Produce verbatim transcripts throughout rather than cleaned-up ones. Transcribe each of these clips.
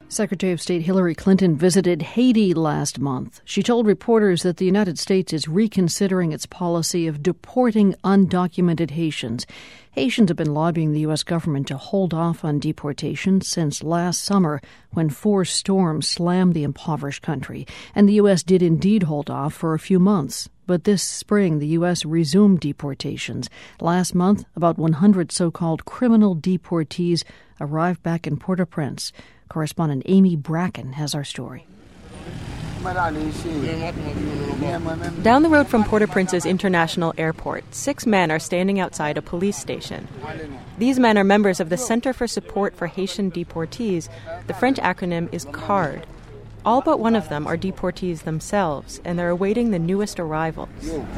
Secretary of State Hillary Clinton visited Haiti last month. She told reporters that the United States is reconsidering its policy of deporting undocumented Haitians. Haitians have been lobbying the U S government to hold off on deportation since last summer when four storms slammed the impoverished country. And the U S did indeed hold off for a few months. But this spring, the U S resumed deportations. Last month, about one hundred so-called criminal deportees arrived back in Port-au-Prince. Correspondent Amy Bracken has our story. Down the road from Port-au-Prince's international airport, six men are standing outside a police station. These men are members of the Center for Support for Haitian Deportees. The French acronym is CARD. All but one of them are deportees themselves, and they're awaiting the newest arrivals.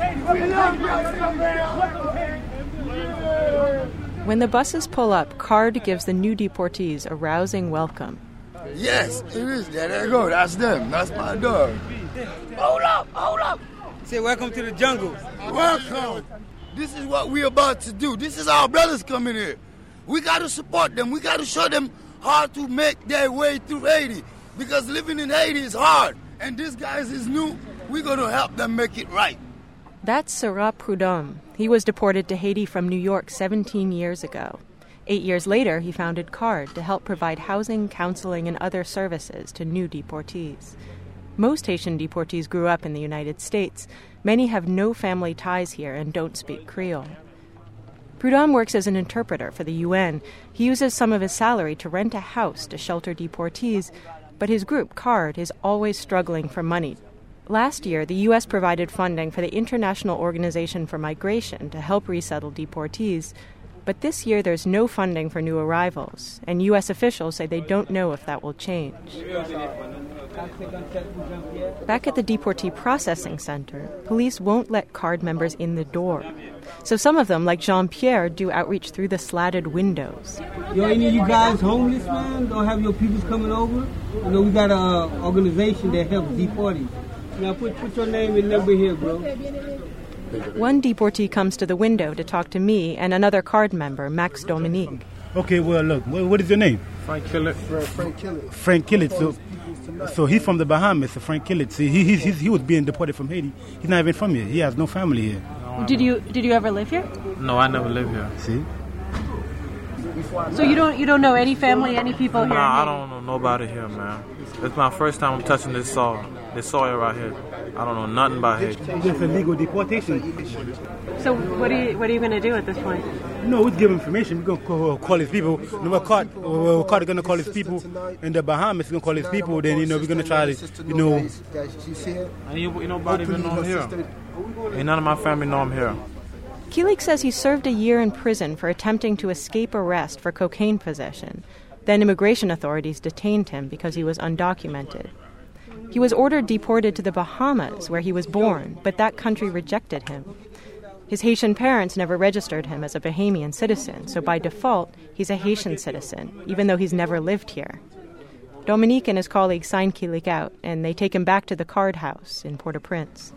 When the buses pull up, CARD gives the new deportees a rousing welcome. Yes, it is. There they go. That's them. That's my dog. Hold up, hold up. Say welcome to the jungle. Welcome. This is what we're about to do. This is our brothers coming here. We got to support them. We got to show them how to make their way through Haiti. Because living in Haiti is hard. And this guys is new. We're going to help them make it right. That's Sarah Prudhomme. He was deported to Haiti from New York seventeen years ago. Eight years later, he founded CARD to help provide housing, counseling, and other services to new deportees. Most Haitian deportees grew up in the United States. Many have no family ties here and don't speak Creole. Prudhomme works as an interpreter for the U N. He uses some of his salary to rent a house to shelter deportees, but his group, CARD, is always struggling for money. Last year, the U S provided funding for the International Organization for Migration to help resettle deportees. But this year, there's no funding for new arrivals, and U S officials say they don't know if that will change. Back at the Deportee Processing Center, police won't let CARD members in the door. So some of them, like Jean-Pierre, do outreach through the slatted windows. Yo, any of you guys homeless, man? Don't have your peoples coming over? You know, we got an organization that helps deportees. Now, put, put your name and number here, bro. One deportee comes to the window to talk to me and another CARD member, Max Dominique. Okay, well, look, what is your name? Frank Killet. Frank Killet. Frank Killet. So, so he's from the Bahamas, so Frank Killet. See, he, he, he was being deported from Haiti. He's not even from here. He has no family here. No, did you did you ever live here? No, I never lived here. See? So you don't you don't know any family, any people here? Nah, I don't know nobody here, man. It's my first time I'm touching this soil, this soil right here. I don't know nothing about Haiti. It's a legal deportation. So what are you what are you going to do at this point? No, we give information. We're going to call, call his people. No, we're caught. We're caught going to call his people in the Bahamas. We're going to call his people. Then, you know, we're going to try to, you know. And you, you nobody even know I'm here. Ain't none of my family know I'm here. Kilik says he served a year in prison for attempting to escape arrest for cocaine possession. Then immigration authorities detained him because he was undocumented. He was ordered deported to the Bahamas, where he was born, but that country rejected him. His Haitian parents never registered him as a Bahamian citizen, so by default, he's a Haitian citizen, even though he's never lived here. Dominique and his colleagues sign Kilik out, and they take him back to the CARD house in Port-au-Prince.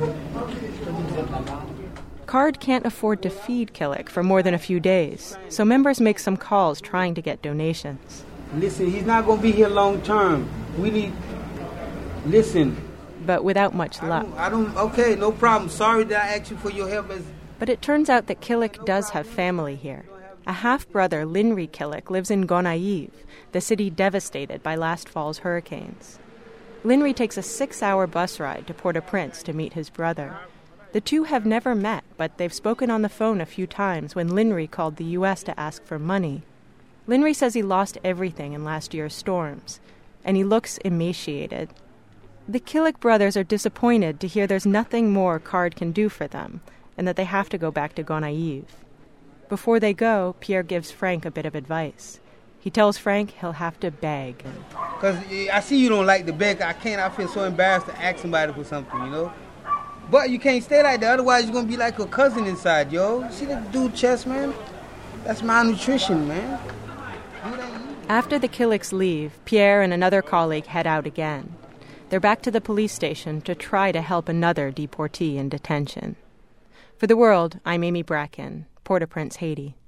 CARD can't afford to feed Kilik for more than a few days, so members make some calls trying to get donations. Listen, he's not going to be here long term. We need... Listen. But without much luck. I don't, I don't... Okay, no problem. Sorry that I asked you for your help. As... But it turns out that Kilik does have family here. A half-brother, Linry Kilik, lives in Gonaïves, the city devastated by last fall's hurricanes. Linry takes a six-hour bus ride to Port-au-Prince to meet his brother. The two have never met, but they've spoken on the phone a few times when Linry called the U S to ask for money. Linry says he lost everything in last year's storms, and he looks emaciated. The Kilik brothers are disappointed to hear there's nothing more CARD can do for them, and that they have to go back to Gonaïves. Before they go, Pierre gives Frank a bit of advice. He tells Frank he'll have to beg. Because I see you don't like to beg. I can't. I feel so embarrassed to ask somebody for something, you know? But you can't stay like that, otherwise you're going to be like a cousin inside, yo. See that dude chest, man? That's malnutrition, man. After the Kiliks leave, Pierre and another colleague head out again. They're back to the police station to try to help another deportee in detention. For The World, I'm Amy Bracken, Port-au-Prince, Haiti.